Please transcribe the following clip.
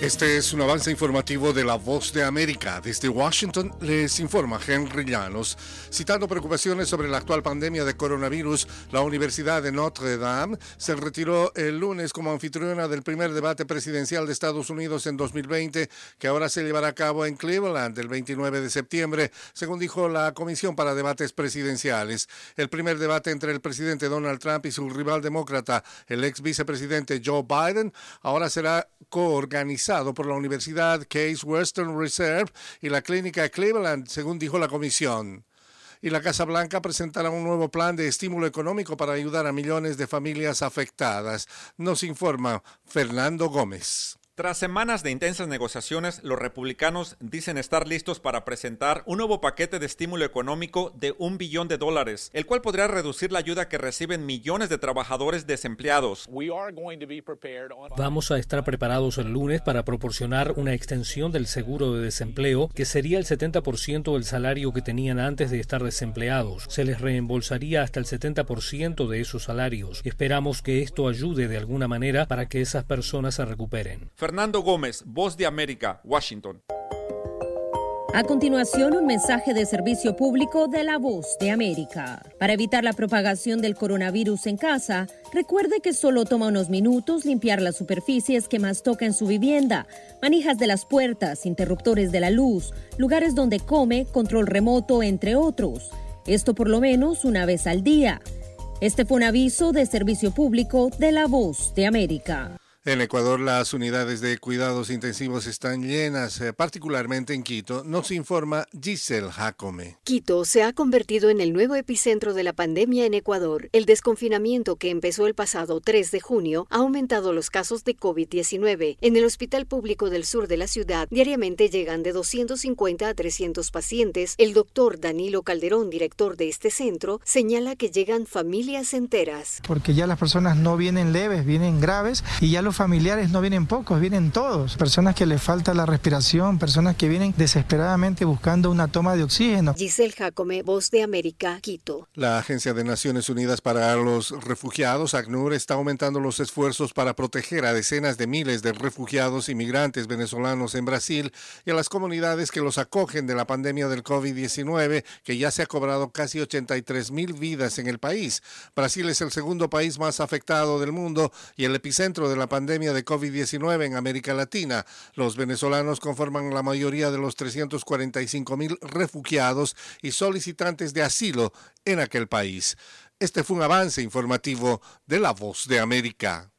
Este es un avance informativo de La Voz de América. Desde Washington les informa Henry Llanos. Citando preocupaciones sobre la actual pandemia de coronavirus, la Universidad de Notre Dame se retiró el lunes como anfitriona del primer debate presidencial de Estados Unidos en 2020, que ahora se llevará a cabo en Cleveland el 29 de septiembre, según dijo la Comisión para Debates Presidenciales. El primer debate entre el presidente Donald Trump y su rival demócrata, el ex vicepresidente Joe Biden, ahora será coorganizado por la Universidad Case Western Reserve y la Clínica Cleveland, según dijo la comisión. Y la Casa Blanca presentará un nuevo plan de estímulo económico para ayudar a millones de familias afectadas. Nos informa Fernando Gómez. Tras semanas de intensas negociaciones, los republicanos dicen estar listos para presentar un nuevo paquete de estímulo económico de $1 billón, el cual podría reducir la ayuda que reciben millones de trabajadores desempleados. Vamos a estar preparados el lunes para proporcionar una extensión del seguro de desempleo, que sería el 70% del salario que tenían antes de estar desempleados. Se les reembolsaría hasta el 70% de esos salarios. Esperamos que esto ayude de alguna manera para que esas personas se recuperen. Fernando Gómez, Voz de América, Washington. A continuación, un mensaje de servicio público de La Voz de América. Para evitar la propagación del coronavirus en casa, recuerde que solo toma unos minutos limpiar las superficies que más toca en su vivienda, manijas de las puertas, interruptores de la luz, lugares donde come, control remoto, entre otros. Esto por lo menos una vez al día. Este fue un aviso de servicio público de La Voz de América. En Ecuador, las unidades de cuidados intensivos están llenas, particularmente en Quito, nos informa Giselle Jacome. Quito se ha convertido en el nuevo epicentro de la pandemia en Ecuador. El desconfinamiento que empezó el pasado 3 de junio ha aumentado los casos de COVID-19. En el Hospital Público del Sur de la ciudad, diariamente llegan de 250 a 300 pacientes. El doctor Danilo Calderón, director de este centro, señala que llegan familias enteras. Porque ya las personas no vienen leves, vienen graves, y ya los familiares no vienen pocos, vienen todos. Personas que les falta la respiración, personas que vienen desesperadamente buscando una toma de oxígeno. Giselle Jacome, Voz de América, Quito. La Agencia de Naciones Unidas para los Refugiados, ACNUR, está aumentando los esfuerzos para proteger a decenas de miles de refugiados y migrantes venezolanos en Brasil y a las comunidades que los acogen de la pandemia del COVID-19, que ya se ha cobrado casi 83,000 vidas en el país. Brasil es el segundo país más afectado del mundo y el epicentro de la pandemia de COVID-19 en América Latina. Los venezolanos conforman la mayoría de los 345,000 refugiados y solicitantes de asilo en aquel país. Este fue un avance informativo de La Voz de América.